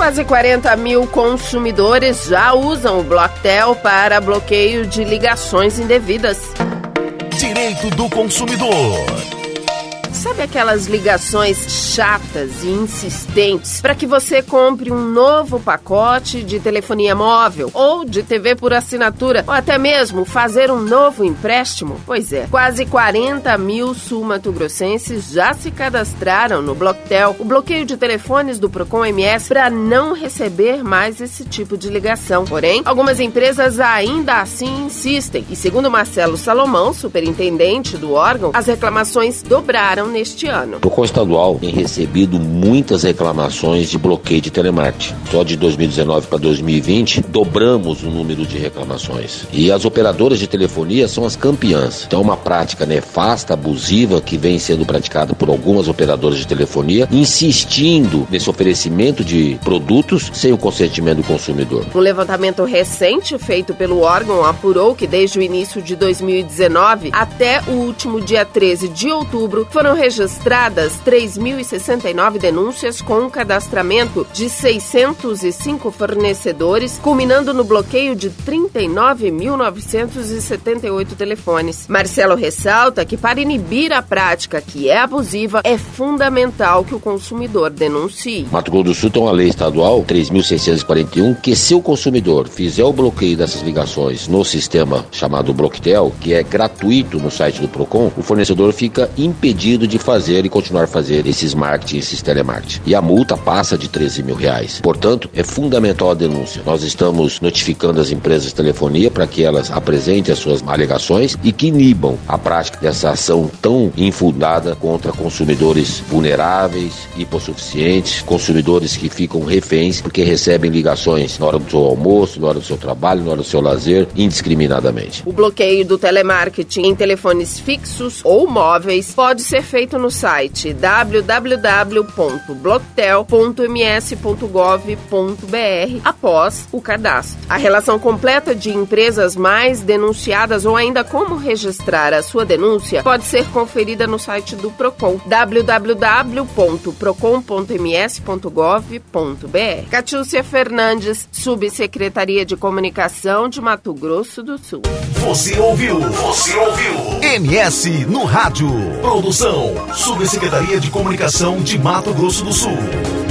Quase 40 mil consumidores já usam o Blocktel para bloqueio de ligações indevidas. Direito do consumidor. Sabe aquelas ligações chatas e insistentes para que você compre um novo pacote de telefonia móvel ou de TV por assinatura ou até mesmo fazer um novo empréstimo? Pois é, quase 40 mil sul-mato-grossenses já se cadastraram no Blocktel, o bloqueio de telefones do Procon MS, para não receber mais esse tipo de ligação. Porém, algumas empresas ainda assim insistem e, segundo Marcelo Salomão, superintendente do órgão, as reclamações dobraram neste ano. O Procon Estadual tem recebido muitas reclamações de bloqueio de telemarketing. Só de 2019 para 2020, dobramos o número de reclamações. E as operadoras de telefonia são as campeãs. Então, é uma prática nefasta, abusiva, que vem sendo praticada por algumas operadoras de telefonia, insistindo nesse oferecimento de produtos sem o consentimento do consumidor. Um levantamento recente feito pelo órgão apurou que desde o início de 2019 até o último dia 13 de outubro foram registradas 3.069 denúncias com um cadastramento de 605 fornecedores, culminando no bloqueio de 39.978 telefones. Marcelo ressalta que para inibir a prática que é abusiva, é fundamental que o consumidor denuncie. Mato Grosso do Sul tem uma lei estadual, 3.641, que se o consumidor fizer o bloqueio dessas ligações no sistema chamado Blocktel, que é gratuito no site do Procon, o fornecedor fica impedido de fazer e continuar a fazer esses marketing, esses telemarketing. E a multa passa de R$13 mil. Portanto, é fundamental a denúncia. Nós estamos notificando as empresas de telefonia para que elas apresentem as suas alegações e que inibam a prática dessa ação tão infundada contra consumidores vulneráveis, hipossuficientes, consumidores que ficam reféns porque recebem ligações na hora do seu almoço, na hora do seu trabalho, na hora do seu lazer, indiscriminadamente. O bloqueio do telemarketing em telefones fixos ou móveis pode ser feito no site www.blocktel.ms.gov.br após o cadastro. A relação completa de empresas mais denunciadas ou ainda como registrar a sua denúncia pode ser conferida no site do Procon, www.procon.ms.gov.br. Catiúcia Fernandes, Subsecretaria de Comunicação de Mato Grosso do Sul. Você ouviu MS no Rádio. Produção, Subsecretaria de Comunicação de Mato Grosso do Sul.